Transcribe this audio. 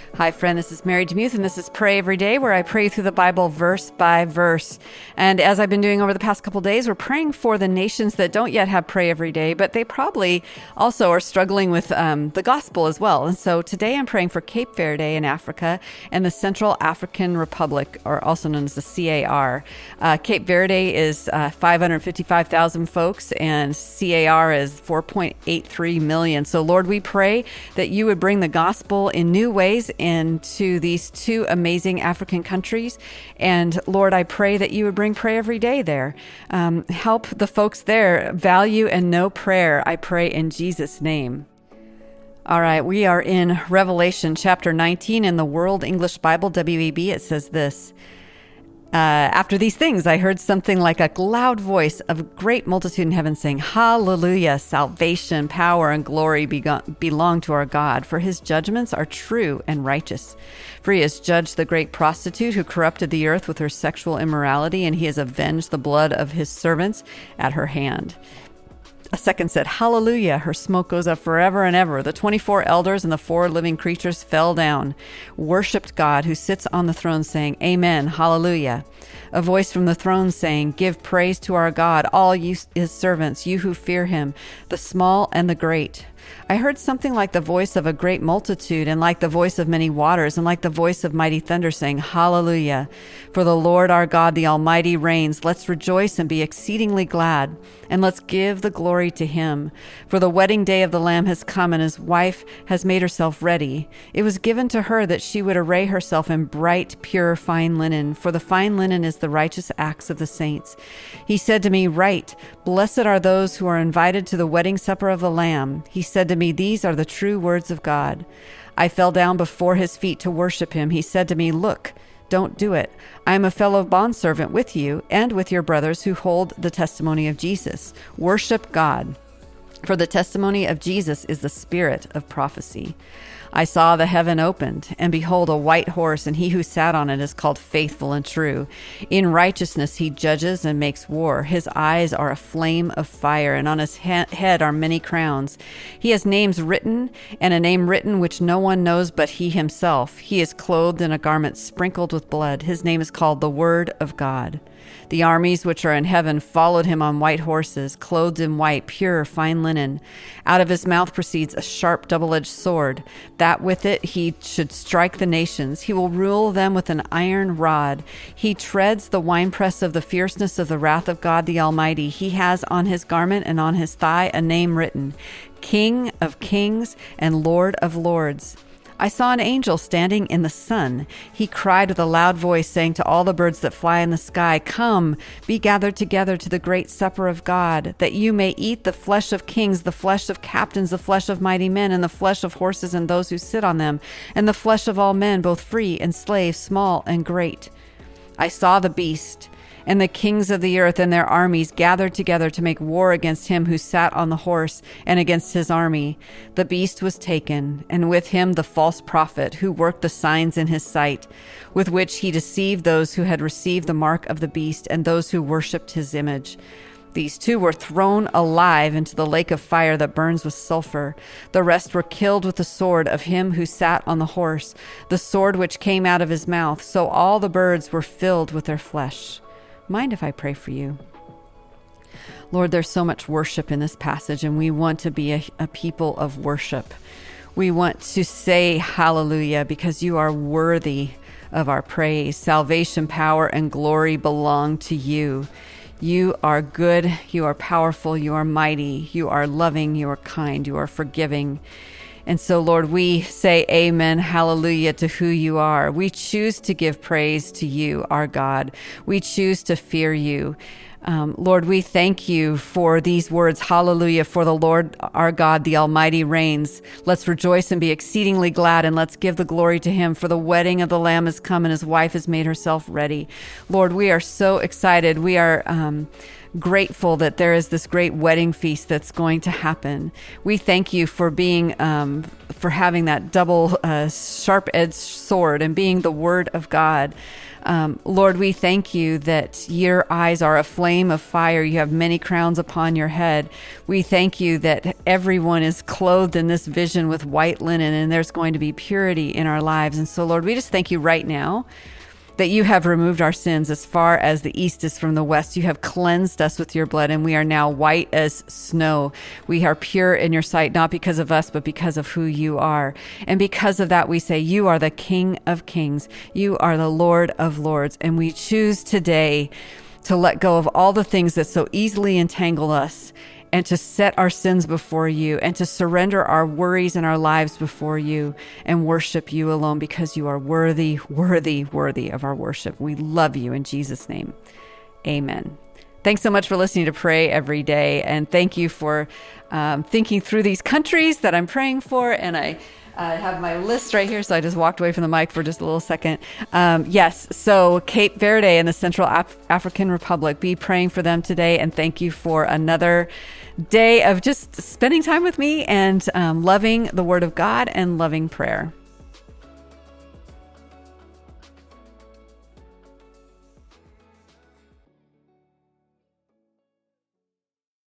Hi, friend. This is Mary DeMuth, and this is Pray Every Day, where I pray through the Bible verse by verse. And as I've been doing over the past couple days, we're praying for the nations that don't yet have Pray Every Day, but they probably also are struggling with the gospel as well. And so today I'm praying for Cape Verde in Africa and the Central African Republic, or also known as the CAR. Cape Verde is 555,000 folks, and CAR is 4.83 million. So, Lord, we pray that you would bring the gospel in new ways into these two amazing African countries. And Lord, I pray that you would bring Pray Every Day there. Help the folks there value and know prayer, I pray in Jesus' name. All right, we are in Revelation chapter 19 in the World English Bible, WEB. It says this. After these things, I heard something like a loud voice of a great multitude in heaven saying, Hallelujah, salvation, power, and glory belong to our God, for his judgments are true and righteous. For he has judged the great prostitute who corrupted the earth with her sexual immorality, and he has avenged the blood of his servants at her hand. A second said, Hallelujah, her smoke goes up forever and ever. The 24 elders and the 4 living creatures fell down, worshipped God who sits on the throne, saying, Amen, Hallelujah. A voice from the throne saying, Give praise to our God, all you his servants, you who fear him, the small and the great. I heard something like the voice of a great multitude, and like the voice of many waters, and like the voice of mighty thunder, saying, Hallelujah. For the Lord our God, the Almighty, reigns. Let's rejoice and be exceedingly glad, and let's give the glory to him. For the wedding day of the Lamb has come, and his wife has made herself ready. It was given to her that she would array herself in bright, pure, fine linen, for the fine linen is the righteous acts of the saints. He said to me, Write, Blessed are those who are invited to the wedding supper of the Lamb. He said to me, These are the true words of God. I fell down before his feet to worship him. He said to me, Look, don't do it. I am a fellow bondservant with you and with your brothers who hold the testimony of Jesus. Worship God. For the testimony of Jesus is the spirit of prophecy. I saw the heaven opened, and behold, a white horse, and he who sat on it is called Faithful and True. In righteousness he judges and makes war. His eyes are a flame of fire, and on his head are many crowns. He has names written, and a name written which no one knows but he himself. He is clothed in a garment sprinkled with blood. His name is called the Word of God. The armies which are in heaven followed him on white horses, clothed in white, pure, fine linen. Out of his mouth proceeds a sharp, double-edged sword, that with it he should strike the nations. He will rule them with an iron rod. He treads the winepress of the fierceness of the wrath of God the Almighty. He has on his garment and on his thigh a name written, King of Kings and Lord of Lords. I saw an angel standing in the sun. He cried with a loud voice, saying to all the birds that fly in the sky, Come, be gathered together to the great supper of God, that you may eat the flesh of kings, the flesh of captains, the flesh of mighty men, and the flesh of horses and those who sit on them, and the flesh of all men, both free and slave, small and great. I saw the beast and the kings of the earth and their armies gathered together to make war against him who sat on the horse and against his army. The beast was taken, and with him the false prophet who worked the signs in his sight, with which he deceived those who had received the mark of the beast and those who worshipped his image. These 2 were thrown alive into the lake of fire that burns with sulfur. The rest were killed with the sword of him who sat on the horse, the sword which came out of his mouth. So all the birds were filled with their flesh. Mind if I pray for you? Lord, there's so much worship in this passage, and we want to be a people of worship. We want to say hallelujah because you are worthy of our praise. Salvation, power, and glory belong to you. You are good, you are powerful, you are mighty, you are loving, you are kind, you are forgiving. And so, Lord, we say amen, hallelujah to who you are. We choose to give praise to you, our God. We choose to fear you. Lord, we thank you for these words, hallelujah, for the Lord our God, the Almighty reigns. Let's rejoice and be exceedingly glad, and let's give the glory to him, for the wedding of the Lamb has come, and his wife has made herself ready. Lord, we are so excited. We are grateful that there is this great wedding feast that's going to happen. We thank you for being, for having that double sharp-edged sword and being the Word of God. Lord, we thank you that your eyes are a flame of fire. You have many crowns upon your head. We thank you that everyone is clothed in this vision with white linen, and there's going to be purity in our lives. And so, Lord, we just thank you right now that you have removed our sins as far as the east is from the west. You have cleansed us with your blood, and we are now white as snow. We are pure in your sight, not because of us, but because of who you are. And because of that, we say, you are the King of Kings. You are the Lord of Lords. And we choose today to let go of all the things that so easily entangle us, and to set our sins before you, and to surrender our worries and our lives before you, and worship you alone, because you are worthy, worthy, worthy of our worship. We love you in Jesus' name. Amen. Thanks so much for listening to Pray Every Day. And thank you for thinking through these countries that I'm praying for. And I have my list right here, so I just walked away from the mic for just a little second. Yes, so Cape Verde and the Central African Republic, be praying for them today. And thank you for another day of just spending time with me and loving the Word of God and loving prayer.